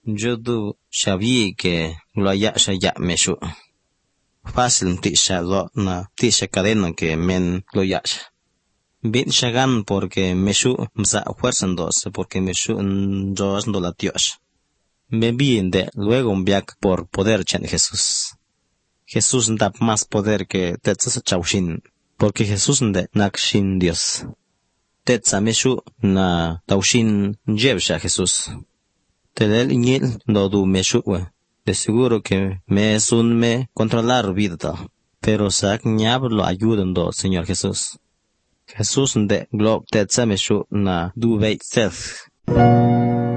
Yo du sabía que lo haya me shu. Fácil tisha lo na tisha cadena que men lo ya. Bin shagan porque me shu msa fuerza dos porque me shu dos no la Dios. Me bien de luego un viaje por poder chen Jesús. Jesús da más poder que tetsa chaushin, porque Jesús de nakshin Dios. Tetsa me shu na taushin jebsha Jesús. Telel iñil no du me shu de seguro que me es un me controlar vida, pero sac ñab lo ayudan do Señor Jesús. Jesús de glob tetsa me shu na du veit seth.